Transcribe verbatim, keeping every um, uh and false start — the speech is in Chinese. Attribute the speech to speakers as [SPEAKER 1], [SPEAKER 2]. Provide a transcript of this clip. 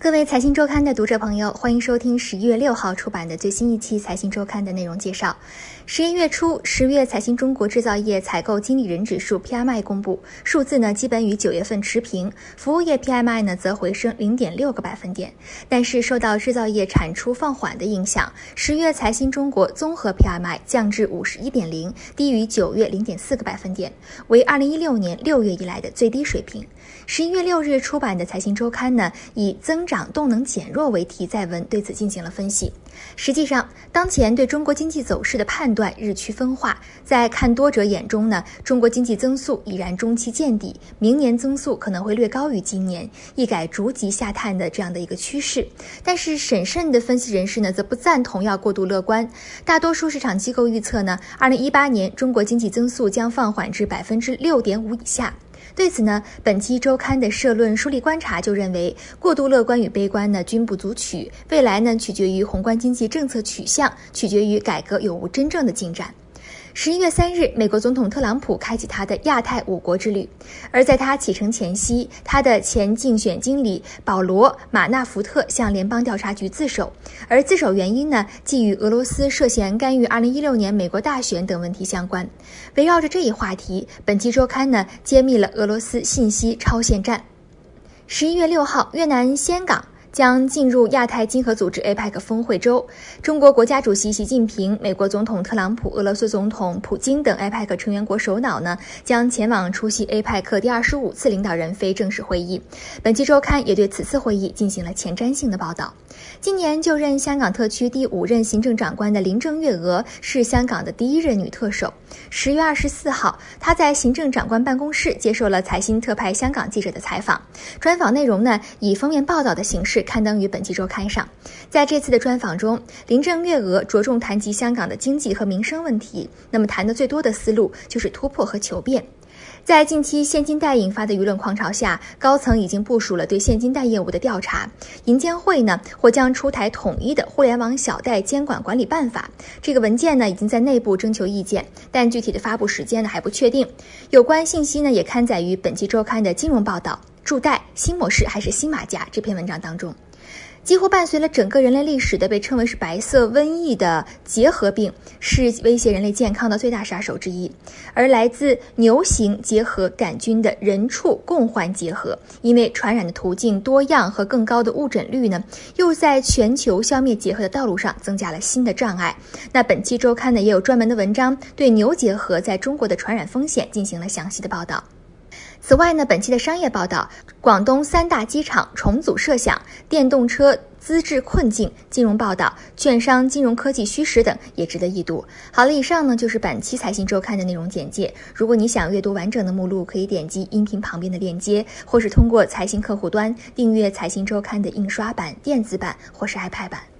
[SPEAKER 1] 各位财新周刊的读者朋友，欢迎收听十一月六号出版的最新一期财新周刊的内容介绍。十一月初，十月财新中国制造业采购经理人指数 P M I 公布，数字呢基本与九月份持平，服务业 P M I 呢则回升 零点六个百分点。但是受到制造业产出放缓的影响，十月财新中国综合 P M I 降至 五十一点零，低于九月 零点四个百分点，为二零一六年六月以来的最低水平。十一月六日出版的财新周刊呢，以增长动能减弱为题在文对此进行了分析。实际上，当前对中国经济走势的判断日趋分化，在看多者眼中呢，中国经济增速已然中期见底，明年增速可能会略高于今年，一改逐级下探的这样的一个趋势。但是审慎的分析人士呢，则不赞同要过度乐观。大多数市场机构预测呢，二零一八年中国经济增速将放缓至 百分之六点五 以下。对此呢，本期周刊的社论梳理观察就认为，过度乐观与悲观呢均不足取，未来呢取决于宏观经济政策取向，取决于改革有无真正的进展。十一月三日，美国总统特朗普开启他的亚太五国之旅，而在他启程前夕，他的前竞选经理保罗·马纳福特向联邦调查局自首，而自首原因呢，既与俄罗斯涉嫌干预二零一六年美国大选等问题相关。围绕着这一话题，本期周刊呢揭秘了俄罗斯信息超限战。十一月六号，越南岘港将进入亚太经合组织 A P E C 峰会周，中国国家主席习近平、美国总统特朗普、俄罗斯总统普京等 A P E C 成员国首脑呢，将前往出席 A P E C 第二十五次领导人非正式会议。本期周刊也对此次会议进行了前瞻性的报道。今年就任香港特区第五任行政长官的林郑月娥是香港的第一任女特首。十月二十四号，她在行政长官办公室接受了财新特派香港记者的采访，专访内容呢以封面报道的形式刊登于本期周刊上。在这次的专访中，林郑月娥着重谈及香港的经济和民生问题，那么谈的最多的思路就是突破和求变。在近期现金贷引发的舆论狂潮下，高层已经部署了对现金贷业务的调查。银监会呢或将出台统一的互联网小贷监管管理办法，这个文件呢已经在内部征求意见，但具体的发布时间呢还不确定。有关信息呢也刊载于本期周刊的金融报道助贷新模式还是新马甲这篇文章当中。几乎伴随了整个人类历史的被称为是白色瘟疫的结核病，是威胁人类健康的最大杀手之一。而来自牛型结核杆菌的人畜共患结核，因为传染的途径多样和更高的误诊率呢，又在全球消灭结核的道路上增加了新的障碍。那本期周刊呢也有专门的文章对牛结核在中国的传染风险进行了详细的报道。此外呢，本期的商业报道，广东三大机场重组设想，电动车资质困境，金融报道，券商金融科技虚实等也值得一读。好了，以上呢就是本期财新周刊的内容简介。如果你想阅读完整的目录，可以点击音频旁边的链接，或是通过财新客户端订阅财新周刊的印刷版、电子版或是 iPad 版。